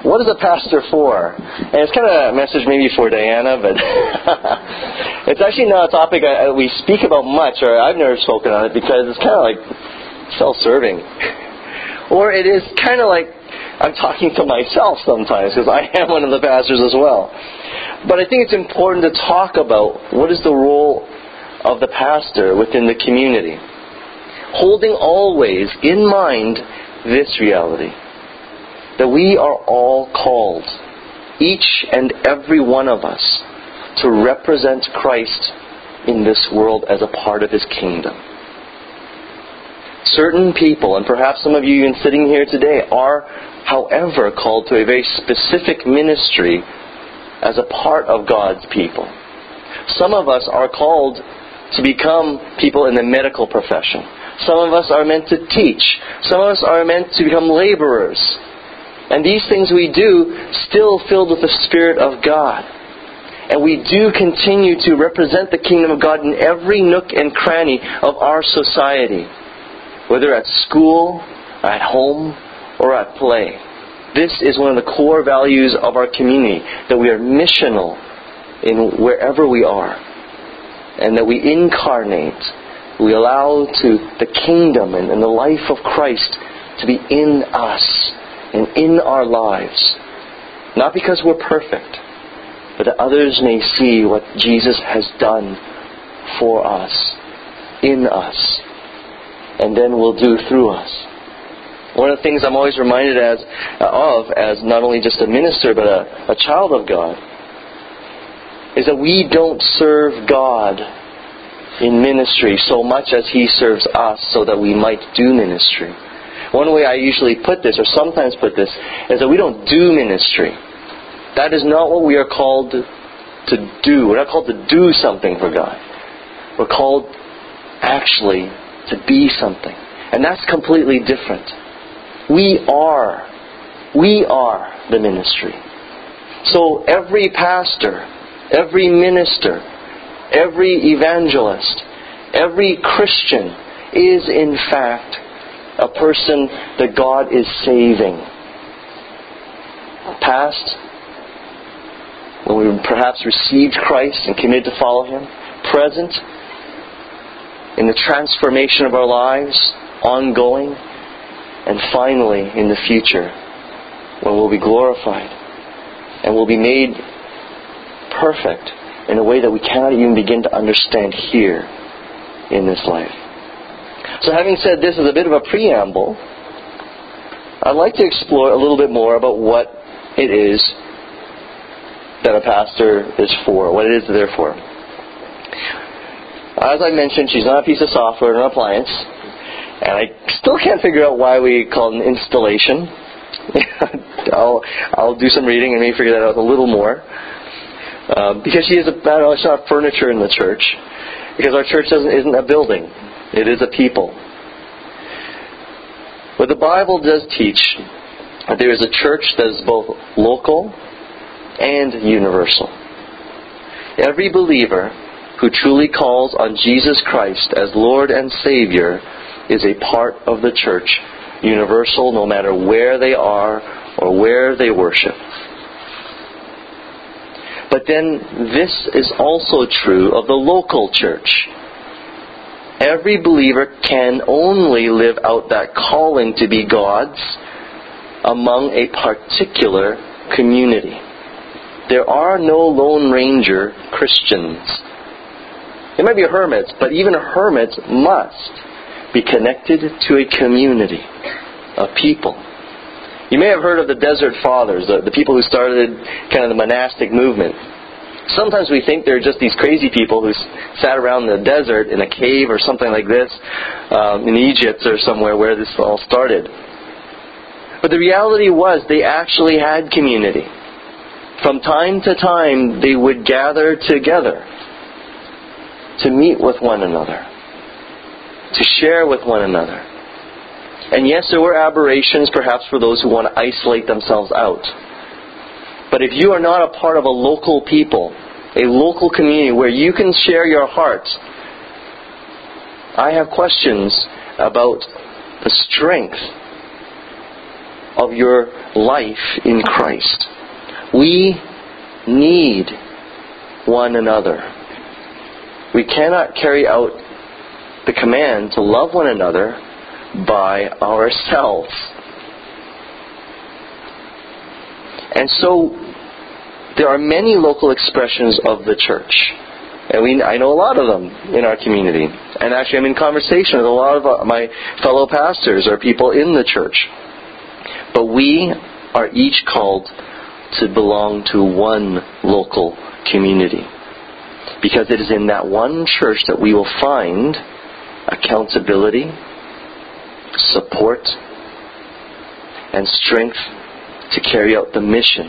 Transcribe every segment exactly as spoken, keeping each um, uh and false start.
what is a pastor for? And it's kind of a message maybe for Diana, but it's actually not a topic I, we speak about much, or I've never spoken on it, because it's kind of like self-serving. Or it is kind of like I'm talking to myself sometimes, because I am one of the pastors as well. But I think it's important to talk about what is the role of the pastor within the community, holding always in mind this reality, that we are all called, each and every one of us, to represent Christ in this world as a part of His kingdom. Certain people, and perhaps some of you even sitting here today, are, however, called to a very specific ministry as a part of God's people. Some of us are called to become people in the medical profession. Some of us are meant to teach. Some of us are meant to become laborers. And these things we do still filled with the Spirit of God. And we do continue to represent the kingdom of God in every nook and cranny of our society, whether at school, at home, or at play. This is one of the core values of our community, that we are missional in wherever we are, and that we incarnate, we allow to the kingdom and, and the life of Christ to be in us and in our lives. Not because we're perfect, but that others may see what Jesus has done for us, in us, and then will do through us. One of the things I'm always reminded as of, as not only just a minister, but a, a child of God, is that we don't serve God in ministry so much as He serves us so that we might do ministry. One way I usually put this, or sometimes put this, is that we don't do ministry. That is not what we are called to do. We're not called to do something for God. We're called actually to be something. And that's completely different. We are. We are the ministry. So every pastor, every minister, every evangelist, every Christian is in fact a person that God is saving. Past, when we perhaps received Christ and committed to follow Him. Present, in the transformation of our lives, ongoing. And finally, in the future, when we'll be glorified and we'll be made perfect in a way that we cannot even begin to understand here in this life. So having said this as a bit of a preamble, I'd like to explore a little bit more about what it is that a pastor is for, what it is that they're for. As I mentioned, she's not a piece of software or an appliance, and I still can't figure out why we call it an installation. I'll, I'll do some reading and maybe figure that out a little more. Uh, because she is a, I don't know, it's not furniture in the church. Because our church doesn't, isn't a building. It is a people. But the Bible does teach that there is a church that is both local and universal. Every believer who truly calls on Jesus Christ as Lord and Savior is a part of the church, universal no matter where they are or where they worship. But then this is also true of the local church. Every believer can only live out that calling to be God's among a particular community. There are no Lone Ranger Christians. There might be hermits, but even hermits must be connected to a community, a people. You may have heard of the Desert Fathers, the, the people who started kind of the monastic movement. Sometimes we think they're just these crazy people who sat around the desert in a cave or something like this, um, in Egypt or somewhere where this all started. But the reality was they actually had community. From time to time they would gather together to meet with one another, to share with one another. And yes, there were aberrations perhaps for those who want to isolate themselves out. But if you are not a part of a local people, a local community where you can share your heart, I have questions about the strength of your life in Christ. We need one another. We cannot carry out the command to love one another by ourselves. And so there are many local expressions of the church. And we, I know a lot of them in our community. And actually I'm in conversation with a lot of my fellow pastors or people in the church. But we are each called to belong to one local community. Because it is in that one church that we will find accountability, support, and strength to carry out the mission.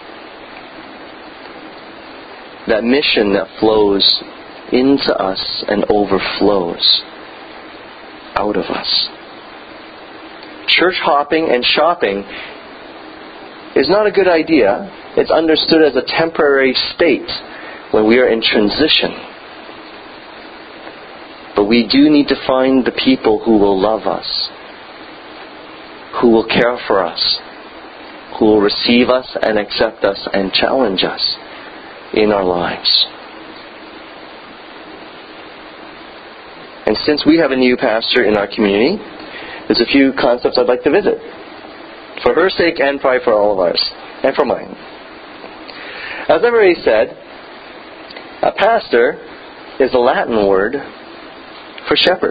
That mission that flows into us and overflows out of us. Church hopping and shopping is not a good idea. It's understood as a temporary state when we are in transition. But we do need to find the people who will love us, who will care for us, who will receive us and accept us and challenge us in our lives. And since we have a new pastor in our community, there's a few concepts I'd like to visit. For her sake and probably for all of ours. And for mine. As I've already said, a pastor is a Latin word for shepherd.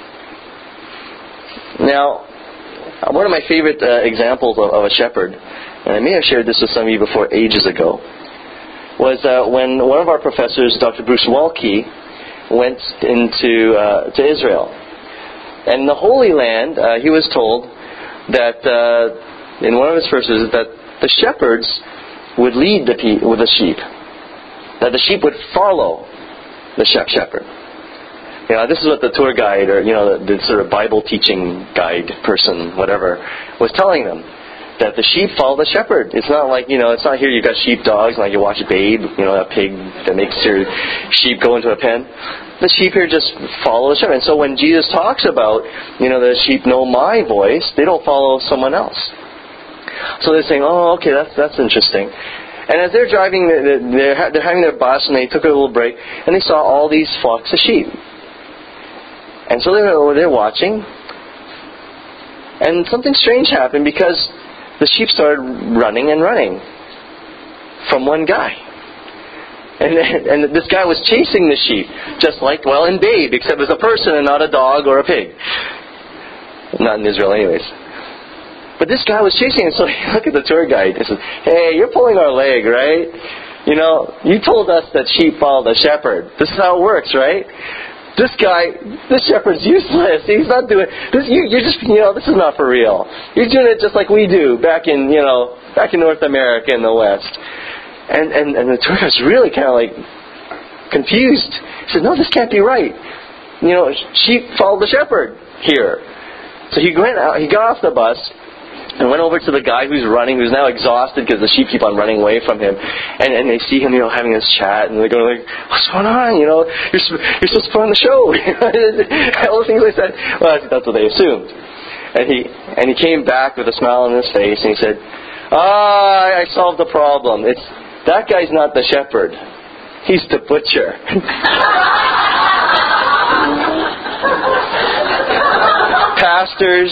Now, one of my favorite uh, examples of, of a shepherd, and I may have shared this with some of you before ages ago, was uh, when one of our professors, Doctor Bruce Walke, went into uh, to Israel. And in the Holy Land, uh, he was told that, uh, in one of his verses, that the shepherds would lead the, pe- with the sheep. That the sheep would follow the shepherd. You know, this is what the tour guide, or, you know, the, the sort of Bible teaching guide person, whatever, was telling them. That the sheep follow the shepherd. It's not like, you know, it's not here you've got sheepdogs, like you watch Babe, you know, that pig that makes your sheep go into a pen. The sheep here just follow the shepherd. And so when Jesus talks about, you know, the sheep know my voice, they don't follow someone else. So they're saying, oh, okay, that's that's interesting. And as they're driving, they're, they're having their bus, and they took a little break, and they saw all these flocks of sheep. And so they were over there watching, and something strange happened because the sheep started running and running from one guy. And, and this guy was chasing the sheep, just like, well, in Babe, except it was a person and not a dog or a pig. Not in Israel anyways. But this guy was chasing, and so he looked at the tour guide and said, hey, you're pulling our leg, right? You know, you told us that sheep follow the shepherd. This is how it works, right? This guy, this shepherd's useless. He's not doing this. You, you're just, you know, this is not for real. You're doing it just like we do back in, you know, back in North America in the West. And and, and the tour guide's really kind of like confused. He said, no, this can't be right. You know, sheep follow the shepherd here. So he went out. He got off the bus and went over to the guy who's running, who's now exhausted because the sheep keep on running away from him. And and they see him, you know, having this chat, and they're going like, what's going on? You know, you're, you're supposed to put on the show. All the things they said. Well, that's what they assumed. And he and he came back with a smile on his face, and he said, ah, I solved the problem. It's that guy's not the shepherd. He's the butcher. Pastors.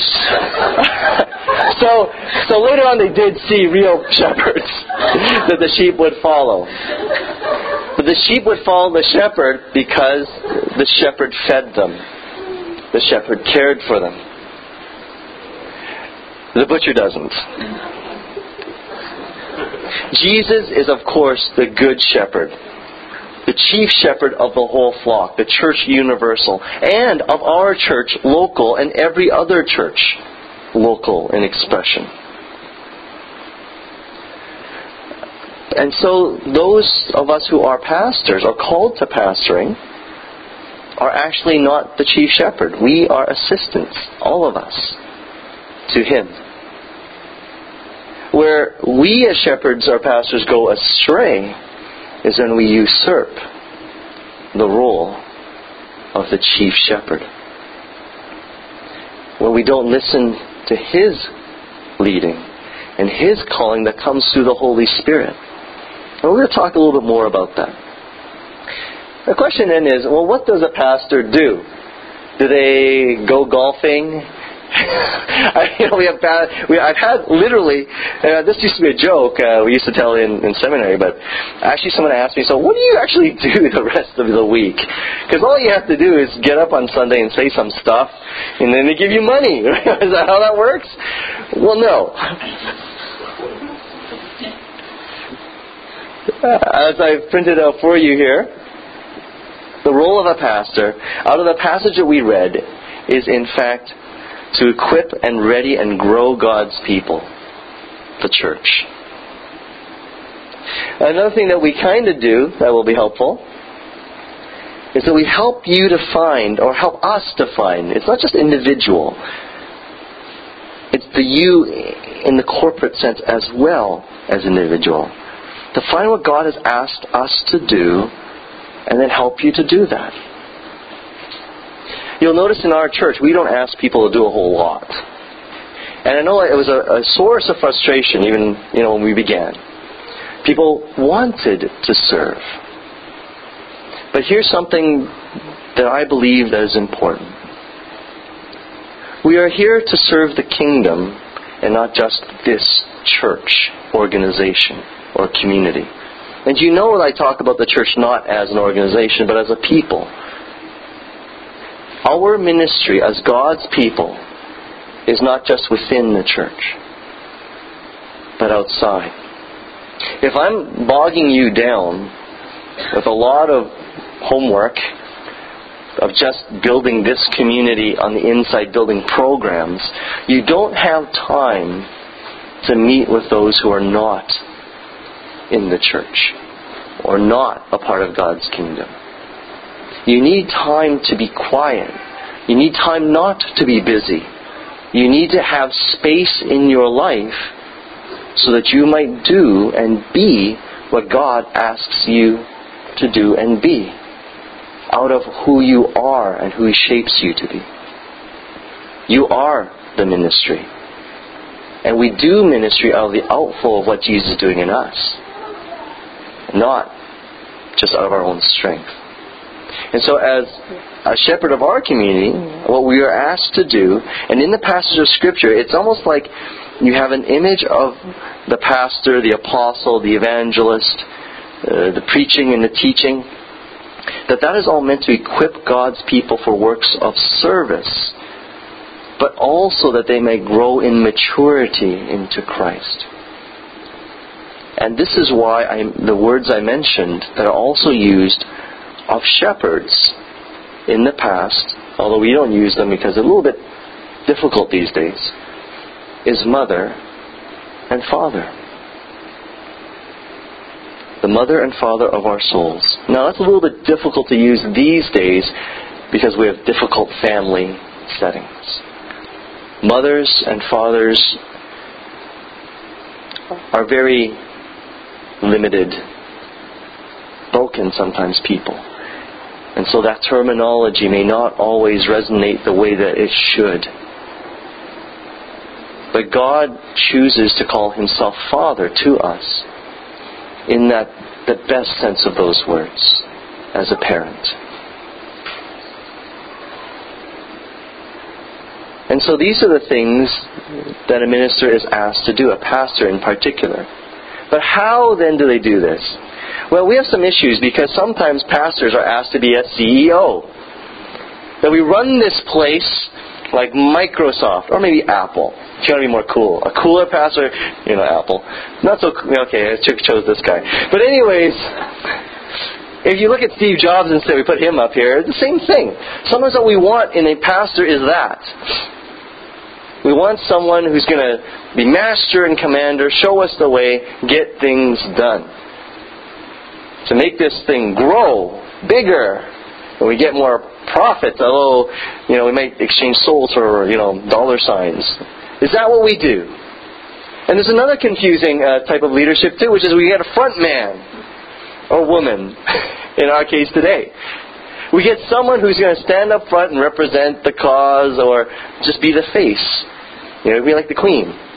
so so later on they did see real shepherds that the sheep would follow. But the sheep would follow the shepherd because the shepherd fed them. The shepherd cared for them. The butcher doesn't. Jesus is, of course, the good shepherd. The chief shepherd of the whole flock, the church universal, and of our church local and every other church local in expression. And so those of us who are pastors, are called to pastoring, are actually not the chief shepherd. We are assistants, all of us, to Him. Where we as shepherds or pastors go astray is when we usurp the role of the chief shepherd. When we don't listen to His leading and His calling that comes through the Holy Spirit. And we're going to talk a little bit more about that. The question then is, well, what does a pastor do? Do they go golfing? I, you know, we have bad, we, I've had literally, uh, this used to be a joke uh, we used to tell in, in seminary, but actually someone asked me, so what do you actually do the rest of the week? Because all you have to do is get up on Sunday and say some stuff, and then they give you money. Is that how that works? Well, no. As I've printed out for you here, the role of a pastor, out of the passage that we read, is in fact to equip and ready and grow God's people, the church. Another thing that we kind of do that will be helpful is that we help you to find, or help us to find, it's not just individual, it's the you in the corporate sense as well as individual, to find what God has asked us to do and then help you to do that. You'll notice in our church, we don't ask people to do a whole lot. And I know it was a, a source of frustration even, you know, when we began. People wanted to serve. But here's something that I believe that is important. We are here to serve the kingdom and not just this church organization or community. And you know that I talk about the church not as an organization, but as a people. Our ministry as God's people is not just within the church, but outside. If I'm bogging you down with a lot of homework of just building this community on the inside, building programs, you don't have time to meet with those who are not in the church or not a part of God's kingdom. You need time to be quiet. You need time not to be busy. You need to have space in your life so that you might do and be what God asks you to do and be, out of who you are and who He shapes you to be. You are the ministry. And we do ministry out of the outflow of what Jesus is doing in us, not just out of our own strength. And so as a shepherd of our community, what we are asked to do, and in the passage of Scripture, it's almost like you have an image of the pastor, the apostle, the evangelist, uh, the preaching and the teaching, that that is all meant to equip God's people for works of service, but also that they may grow in maturity into Christ. And this is why I, the words I mentioned that are also used of shepherds in the past, although we don't use them because they're a little bit difficult these days, is mother and father. The mother and father of our souls. Now that's a little bit difficult to use these days because we have difficult family settings. Mothers and fathers are very limited, broken sometimes people. And so that terminology may not always resonate the way that it should. But God chooses to call Himself Father to us in that the best sense of those words, as a parent. And so these are the things that a minister is asked to do, a pastor in particular. But how then do they do this? Well, we have some issues because sometimes pastors are asked to be a C E O. That we run this place like Microsoft or maybe Apple. If you want to be more cool. A cooler pastor, you know, Apple. Not so, okay, I chose this guy. But anyways, if you look at Steve Jobs and say we put him up here, it's the same thing. Sometimes what we want in a pastor is that. We want someone who's going to be master and commander, show us the way, get things done. To make this thing grow bigger, and we get more profits, although, you know, we might exchange souls for, you know, dollar signs. Is that what we do? And there's another confusing uh, type of leadership too, which is we get a front man or woman, in our case today. We get someone who's going to stand up front and represent the cause or just be the face. You know, be like the Queen.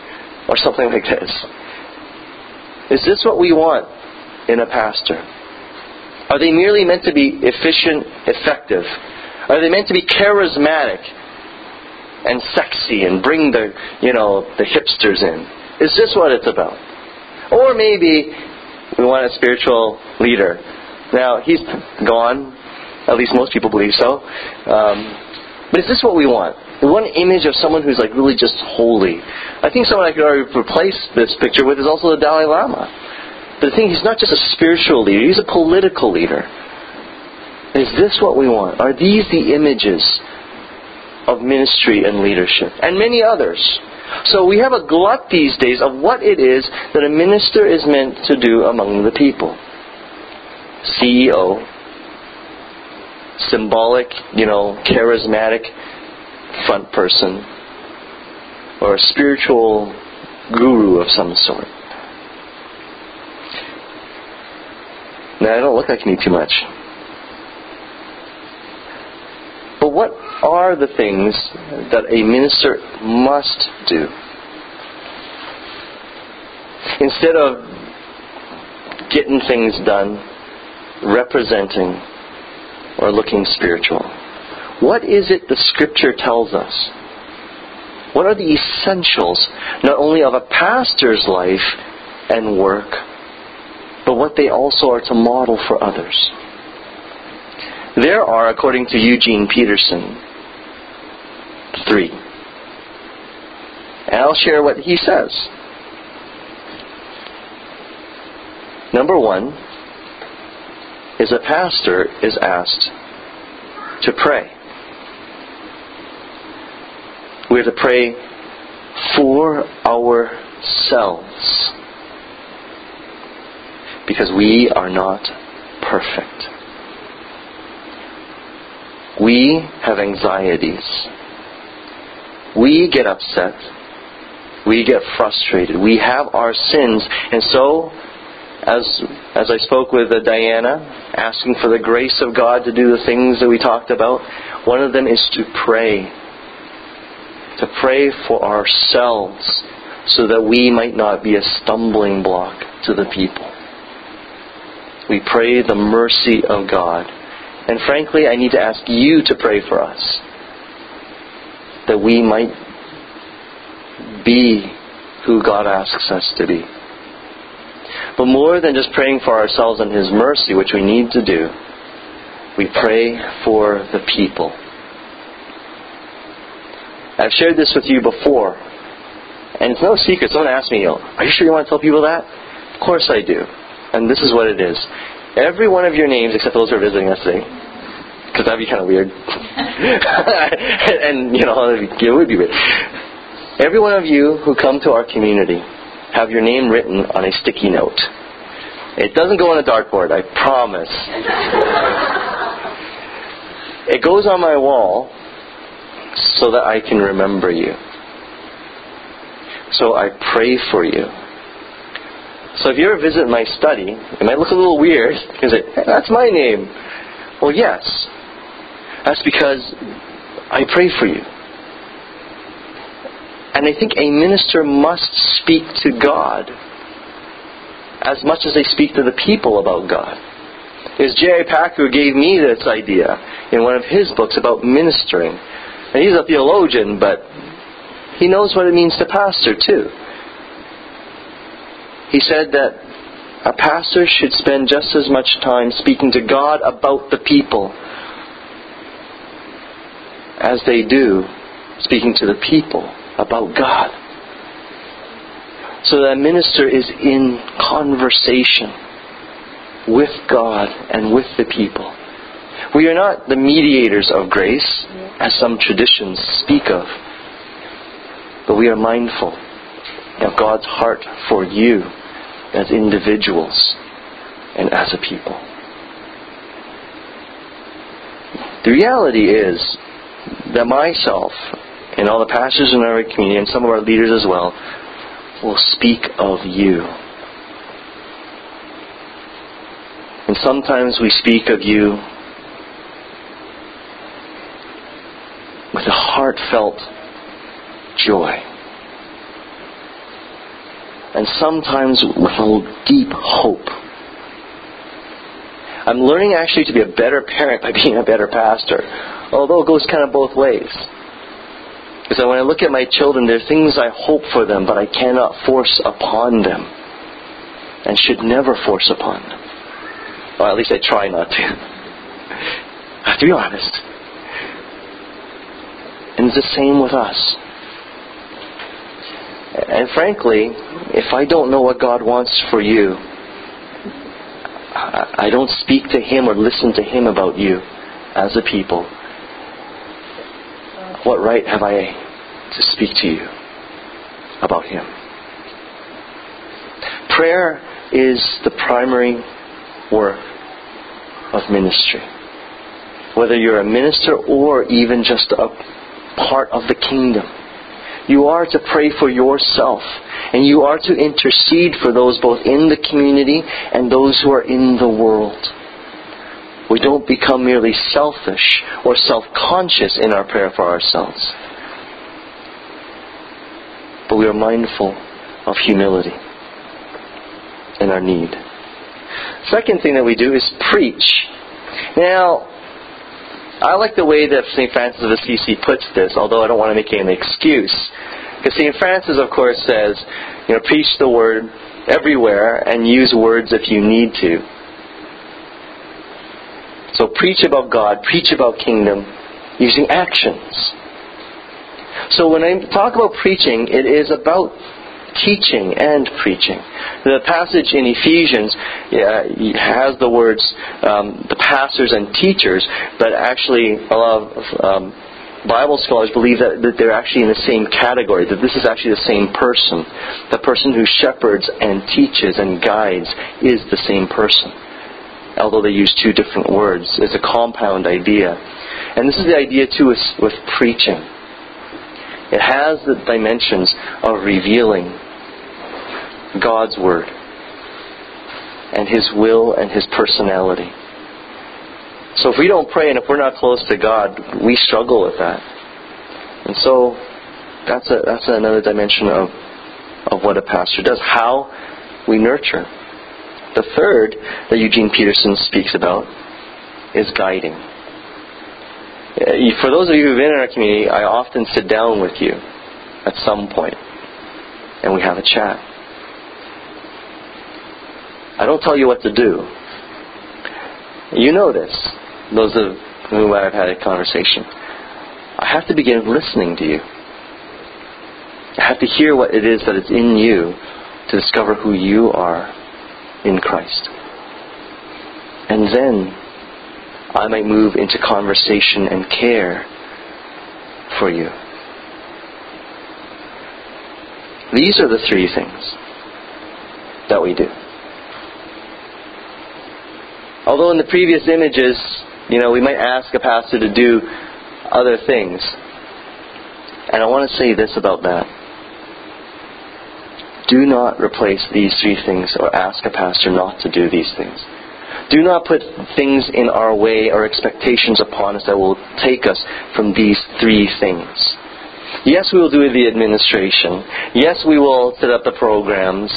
Or something like this. Is this what we want in a pastor? Are they merely meant to be efficient, effective? Are they meant to be charismatic and sexy and bring the, you know, the hipsters in? Is this what it's about? Or maybe we want a spiritual leader. Now, he's gone. At least most people believe so. Um, but is this what we want? We want an image of someone who's like really just holy. I think someone I could already replace this picture with is also the Dalai Lama. But the thing, he's not just a spiritual leader, he's a political leader. Is this what we want? Are these the images of ministry and leadership? And many others. So we have a glut these days of what it is that a minister is meant to do among the people. C E O, symbolic, you know, charismatic front person, or a spiritual guru of some sort. Now, I don't look like I need too much. But what are the things that a minister must do? Instead of getting things done, representing, or looking spiritual, what is it the Scripture tells us? What are the essentials, not only of a pastor's life and work, but what they also are to model for others? There are, according to Eugene Peterson, three. And I'll share what he says. Number one is a pastor is asked to pray. We are to pray for ourselves, because we are not perfect. We have anxieties. We get upset. We get frustrated. We have our sins. And so, as as I spoke with uh, Diana, asking for the grace of God to do the things that we talked about, one of them is to pray. To pray for ourselves so that we might not be a stumbling block to the people. We pray the mercy of God. And frankly, I need to ask you to pray for us, that we might be who God asks us to be. But more than just praying for ourselves and His mercy, which we need to do, we pray for the people. I've shared this with you before, and it's no secret. Someone asked me, are you sure you want to tell people that? Of course I do. And this is what it is. Every one of your names, except those who are visiting us today, because that would be kind of weird. and, you know, it would be weird. Every one of you who come to our community, have your name written on a sticky note. It doesn't go on a dartboard, I promise. It goes on my wall so that I can remember you. So I pray for you. So if you ever visit my study, it might look a little weird. You can say, hey, that's my name. Well, yes. That's because I pray for you. And I think a minister must speak to God as much as they speak to the people about God. It's J I Packer who gave me this idea in one of his books about ministering. And he's a theologian, but he knows what it means to pastor too. He said that a pastor should spend just as much time speaking to God about the people as they do speaking to the people about God. So that a minister is in conversation with God and with the people. We are not the mediators of grace, as some traditions speak of, but we are mindful of God's heart for you as individuals and as a people. The reality is that myself and all the pastors in our community and some of our leaders as well will speak of you. And sometimes we speak of you with a heartfelt joy. and sometimes with a deep hope. I'm learning actually to be a better parent by being a better pastor, although it goes kind of both ways. Because when I look at my children, there are things I hope for them, but I cannot force upon them, and should never force upon them. Or at least I try not to. I have to be honest. And it's the same with us. And frankly, if I don't know what God wants for you, I don't speak to Him or listen to Him about you as a people. What right have I to speak to you about Him? Prayer is the primary work of ministry. Whether you're a minister or even just a part of the kingdom, you are to pray for yourself, and you are to intercede for those both in the community and those who are in the world. We don't become merely selfish or self-conscious in our prayer for ourselves, but we are mindful of humility and our need. Second thing that we do is preach. Now, I like the way that Saint Francis of Assisi puts this, although I don't want to make it an excuse. Because Saint Francis, of course, says, you know, preach the word everywhere and use words if you need to. So preach about God, preach about kingdom, using actions. So when I talk about preaching, it is about teaching and preaching. The passage in Ephesians uh, has the words um, the pastors and teachers, but actually a lot of um, Bible scholars believe that, that they're actually in the same category, that this is actually the same person. The person who shepherds and teaches and guides is the same person, although they use two different words. It's a compound idea. And this is the idea too with, with preaching. It has the dimensions of revealing God's Word and His will and His personality. So if we don't pray and if we're not close to God, we struggle with that. And so that's a, that's another dimension of, of what a pastor does. How we nurture. The third that Eugene Peterson speaks about is guiding. For those of you who've been in our community, I often sit down with you at some point and we have a chat. I don't tell you what to do. You know this, those of whom I've had a conversation. I have to begin listening to you. I have to hear what it is that is in you to discover who you are in Christ. And then I might move into conversation and care for you. These are the three things that we do. Although in the previous images, you know, we might ask a pastor to do other things. And I want to say this about that. Do not replace these three things or ask a pastor not to do these things. Do not put things in our way or expectations upon us that will take us from these three things. Yes, we will do the administration. Yes, we will set up the programs.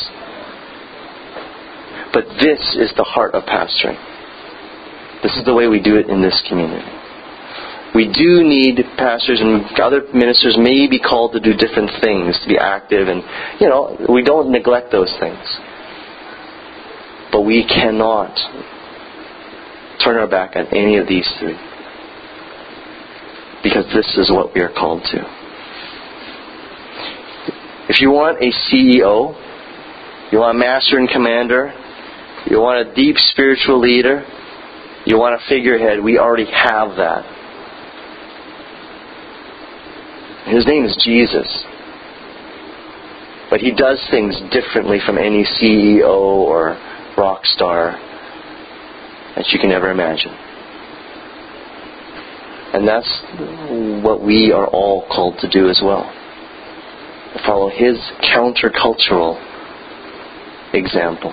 But this is the heart of pastoring. This is the way we do it in this community. We do need pastors, and other ministers may be called to do different things, to be active, and, you know, we don't neglect those things. But we cannot turn our back on any of these three. Because this is what we are called to. If you want a C E O, you want a master and commander, you want a deep spiritual leader, you want a figurehead, we already have that. His name is Jesus. But He does things differently from any C E O or rock star that you can ever imagine. And that's what we are all called to do as well. Follow His countercultural example.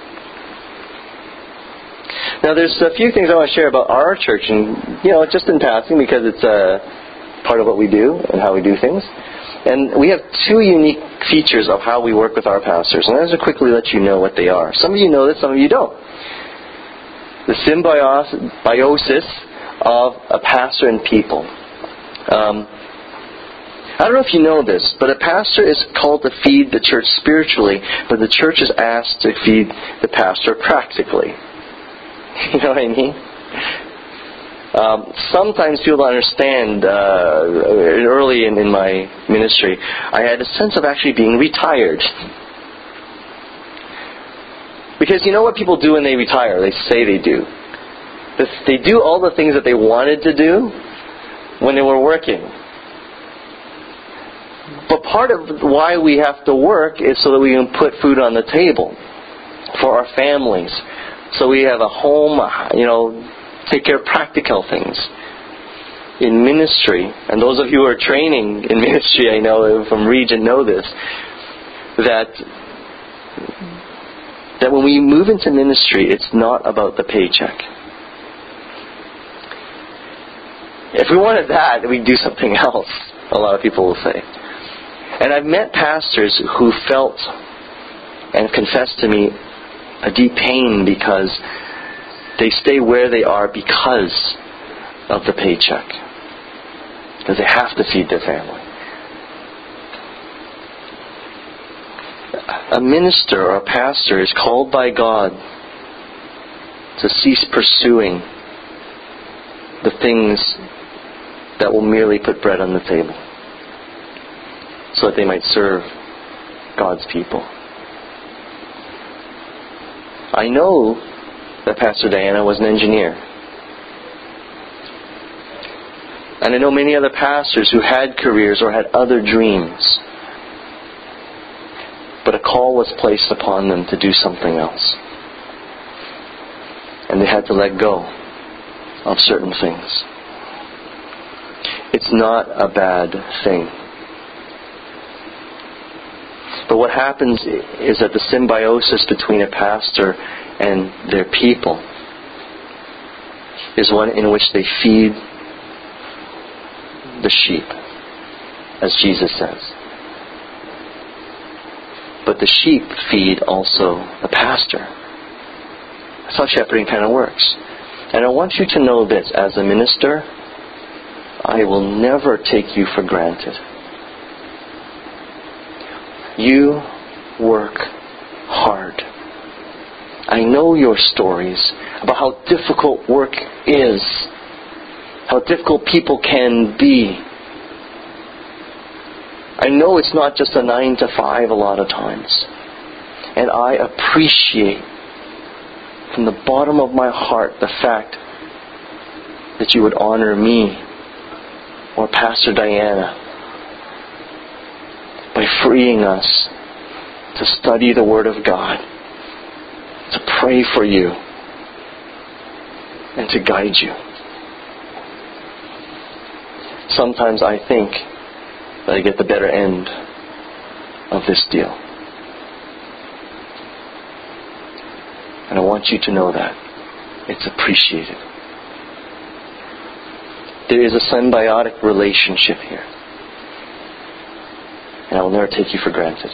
Now there's a few things I want to share about our church, and, you know, just in passing, because it's a part of what we do and how we do things. And we have two unique features of how we work with our pastors. And I'm going to quickly let you know what they are. Some of you know this, some of you don't. The symbiosis of a pastor and people. Um, I don't know if you know this, but a pastor is called to feed the church spiritually, but the church is asked to feed the pastor practically. You know what I mean? Um, sometimes people don't understand, uh, early in, in my ministry, I had a sense of actually being retired. Because you know what people do when they retire? They say they do. They do all the things that they wanted to do when they were working. But part of why we have to work is so that we can put food on the table for our families. So we have a home, you know, take care of practical things. In ministry, and those of you who are training in ministry, I know from Region know this, that that when we move into ministry, it's not about the paycheck. If we wanted that, we'd do something else, a lot of people will say. And I've met pastors who felt and confessed to me a deep pain because they stay where they are because of the paycheck. Because they have to feed their family. A minister or a pastor is called by God to cease pursuing the things that will merely put bread on the table, so that they might serve God's people. I know that Pastor Diana was an engineer. And I know many other pastors who had careers or had other dreams. But a call was placed upon them to do something else. And they had to let go of certain things. It's not a bad thing. But what happens is that the symbiosis between a pastor and their people is one in which they feed the sheep, as Jesus says. But the sheep feed also the pastor. That's how shepherding kind of works. And I want you to know this, as a minister, I will never take you for granted. You work hard. I know your stories about how difficult work is, how difficult people can be. I know it's not just a nine to five a lot of times. And I appreciate from the bottom of my heart the fact that you would honor me or Pastor Diana by freeing us to study the Word of God, to pray for you, and to guide you. Sometimes I think that I get the better end of this deal. And I want you to know that. It's appreciated. There is a symbiotic relationship here. And I will never take you for granted.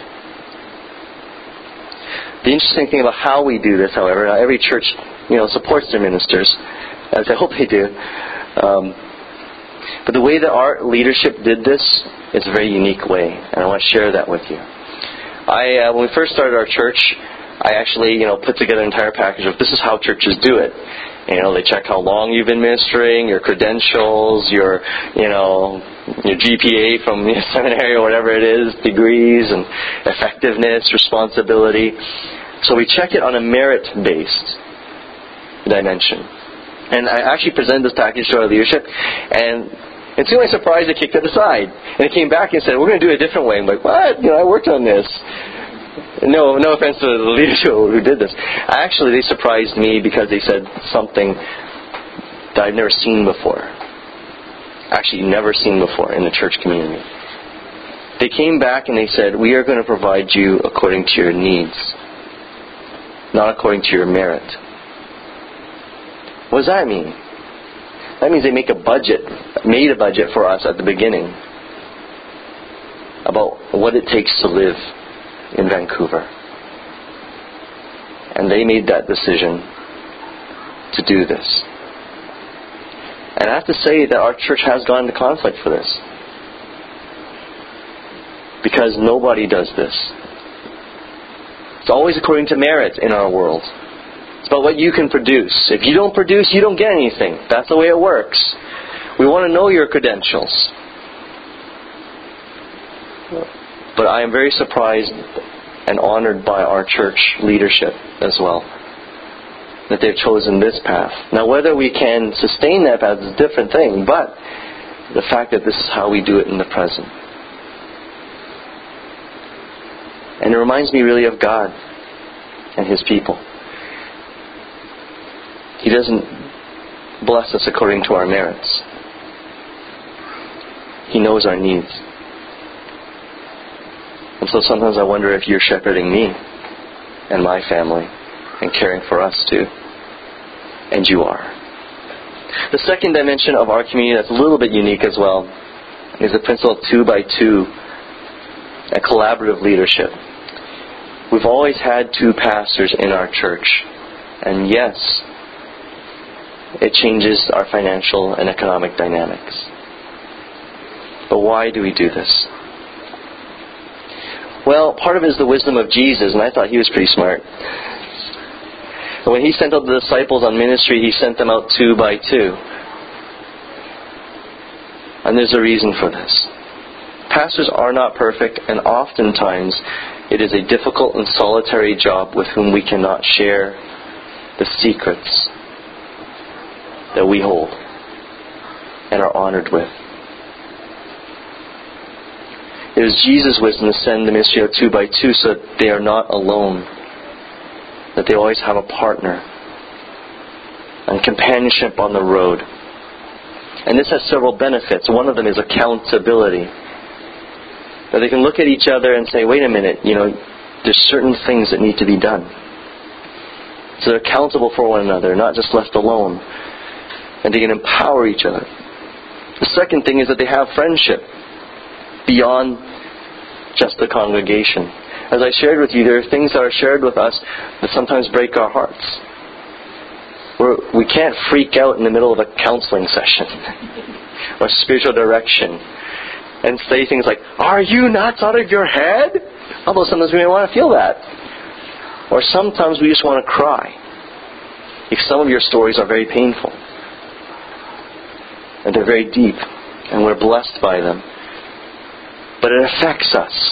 The interesting thing about how we do this, however, every church, you know, supports their ministers, as I hope they do. Um, but the way that our leadership did this is a very unique way, and I want to share that with you. I, uh, when we first started our church, I actually, you know, put together an entire package of this is how churches do it. You know, they check how long you've been ministering, your credentials, your, you know, your G P A from your seminary or whatever it is, degrees, and effectiveness, responsibility. So we check it on a merit-based dimension. And I actually presented this package to our leadership, and and to my surprise, they kicked it aside. And they came back and said, we're going to do it a different way. I'm like, what? You know, I worked on this. No, no offense to the leadership who did this. Actually, they surprised me because they said something that I've never seen before. Actually, never seen before in the church community. They came back and they said, we are going to provide you according to your needs, not according to your merit. What does that mean? That means they make a budget, made a budget for us at the beginning about what it takes to live in Vancouver. And they made that decision to do this. And I have to say that our church has gone into conflict for this. Because nobody does this. It's always according to merit in our world. It's about what you can produce. If you don't produce, you don't get anything. That's the way it works. We want to know your credentials. But I am very surprised and honored by our church leadership as well, that they've chosen this path. Now, whether we can sustain that path is a different thing, but the fact that this is how we do it in the present. And it reminds me really of God and His people. He doesn't bless us according to our merits. He knows our needs. And so sometimes I wonder if you're shepherding me and my family and caring for us too. And you are. The second dimension of our community that's a little bit unique as well is the principle of two by two, a collaborative leadership. We've always had two pastors in our church. And yes, it changes our financial and economic dynamics. But why do we do this? Well, part of it is the wisdom of Jesus, and I thought He was pretty smart. When He sent out the disciples on ministry, He sent them out two by two. And there's a reason for this. Pastors are not perfect, and oftentimes it is a difficult and solitary job with whom we cannot share the secrets that we hold and are honored with. It is Jesus' wisdom to send the ministry out two by two so that they are not alone, that they always have a partner and companionship on the road. And this has several benefits. One of them is accountability. That they can look at each other and say, wait a minute, you know, there's certain things that need to be done. So they're accountable for one another, not just left alone. And they can empower each other. The second thing is that they have friendship beyond just the congregation. As I shared with you, there are things that are shared with us that sometimes break our hearts. We're, we can't freak out in the middle of a counseling session or spiritual direction and say things like, are you nuts out of your head? Although sometimes we may want to feel that. Or sometimes we just want to cry. If some of your stories are very painful. And they're very deep. And we're blessed by them. But it affects us.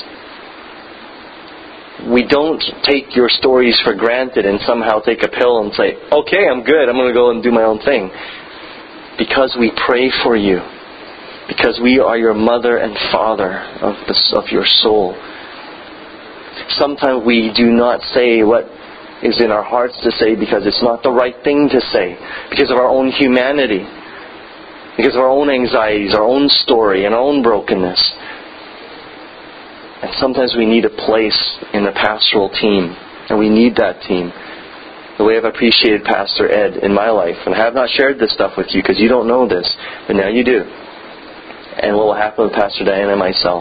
We don't take your stories for granted and somehow take a pill and say, okay, I'm good, I'm going to go and do my own thing. Because we pray for you. Because we are your mother and father of, the, of your soul. Sometimes we do not say what is in our hearts to say because it's not the right thing to say. Because of our own humanity. Because of our own anxieties, our own story, and our own brokenness. And sometimes we need a place in the pastoral team. And we need that team. The way I've appreciated Pastor Ed in my life. And I have not shared this stuff with you because you don't know this. But now you do. And what will happen with Pastor Diana and myself.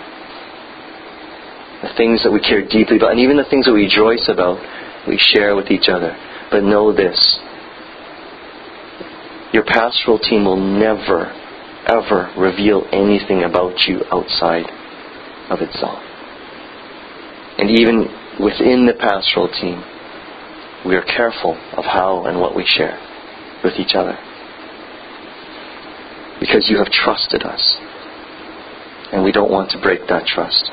The things that we care deeply about. And even the things that we rejoice about. We share with each other. But know this. Your pastoral team will never, ever reveal anything about you outside of itself. And even within the pastoral team, we are careful of how and what we share with each other. Because you have trusted us. And we don't want to break that trust.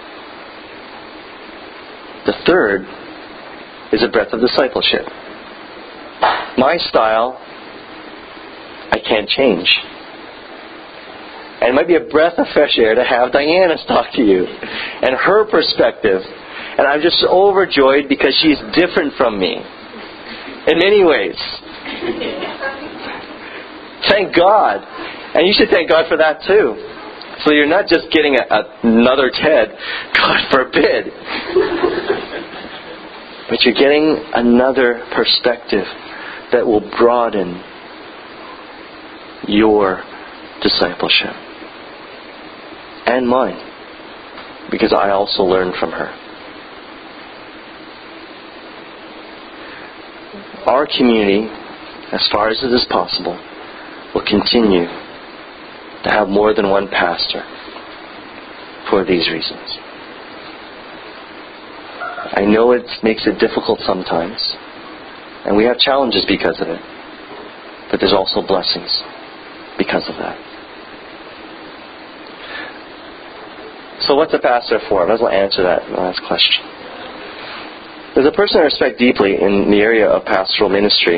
The third is a breadth of discipleship. My style, I can't change. And it might be a breath of fresh air to have Diana talk to you. And her perspective. And I'm just overjoyed because she's different from me. In many ways. Thank God. And you should thank God for that too. So you're not just getting a, a, another Ted. God forbid. But you're getting another perspective that will broaden your discipleship. And mine. because I also learned from her. Our community, as far as it is possible, will continue to have more than one pastor for these reasons. I know it makes it difficult sometimes, and we have challenges because of it, but there's also blessings because of that. So what's a pastor for? Let's answer that last question. There's a person I respect deeply in the area of pastoral ministry.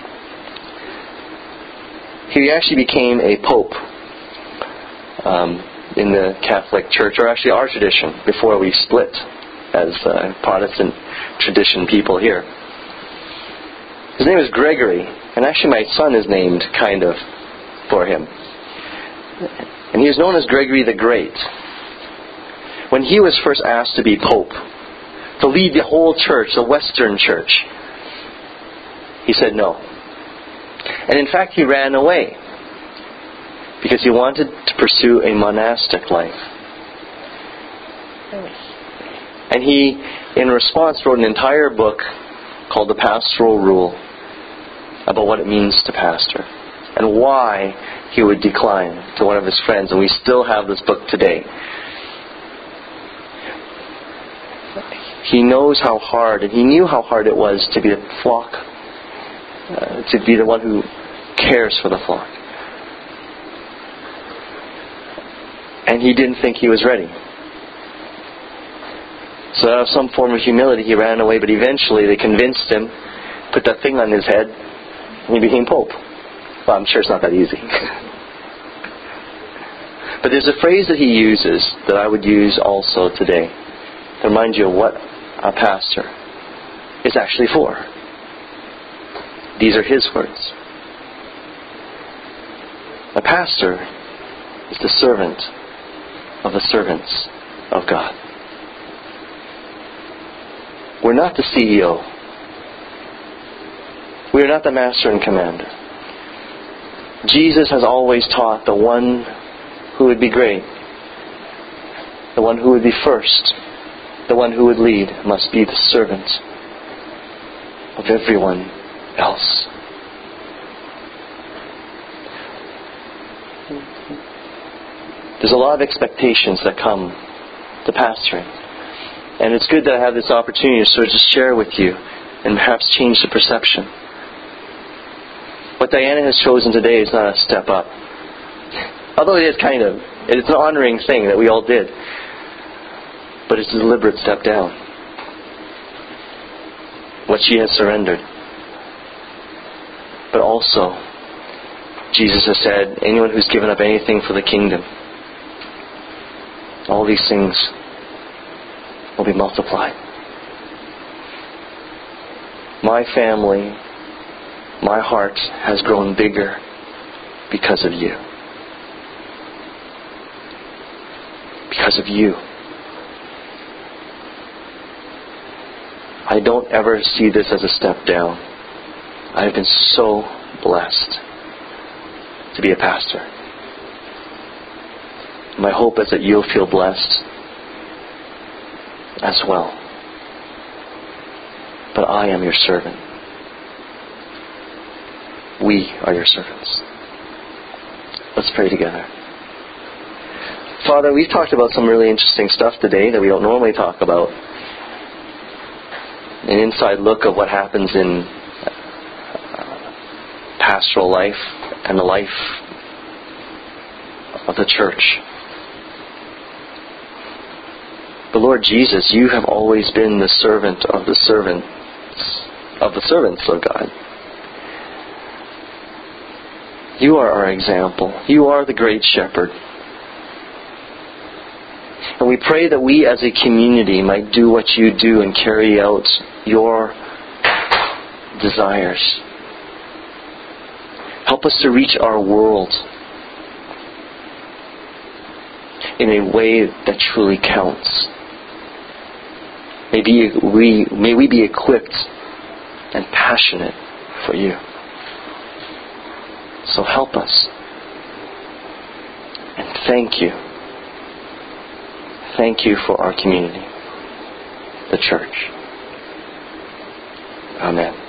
He actually became a pope um, in the Catholic Church, or actually our tradition, before we split as uh, Protestant tradition people here. His name is Gregory, and actually my son is named kind of for him. And he is known as Gregory the Great. When he was first asked to be pope, to lead the whole church, the Western church, he said no. And in fact, he ran away because he wanted to pursue a monastic life. And he, in response, wrote an entire book called The Pastoral Rule about what it means to pastor and why he would decline to one of his friends. And we still have this book today. He knows how hard, and he knew how hard it was to be the flock, uh, to be the one who cares for the flock. And he didn't think he was ready. So out of some form of humility, he ran away, but eventually they convinced him, put that thing on his head, and he became pope. Well, I'm sure it's not that easy. But there's a phrase that he uses that I would use also today to remind you of what a pastor is actually for. These are his words. A pastor is the servant of the servants of God. We're not the C E O. We are not the master and commander. Jesus has always taught the one who would be great, the one who would be first, the one who would lead must be the servant of everyone else. There's a lot of expectations that come to pastoring. And it's good that I have this opportunity to sort of just share with you and perhaps change the perception. What Diana has chosen today is not a step up. Although it is kind of. It's an honoring thing that we all did. But it's a deliberate step down. What she has surrendered. But also, Jesus has said, anyone who's given up anything for the kingdom, all these things will be multiplied. My family, my heart has grown bigger because of you. Because of you. I don't ever see this as a step down. I have been so blessed to be a pastor. My hope is that you'll feel blessed as well. But I am your servant. We are your servants. Let's pray together. Father, we've talked about some really interesting stuff today that we don't normally talk about. An inside look of what happens in pastoral life and the life of the church. But Lord Jesus, you have always been the servant of the servants of the servants of God. You are our example. You are the great shepherd. And we pray that we as a community might do what you do and carry out your desires. Help us to reach our world in a way that truly counts. Maybe we, may we be equipped and passionate for you. So help us. And thank you. thank you for our community, the church. Amen.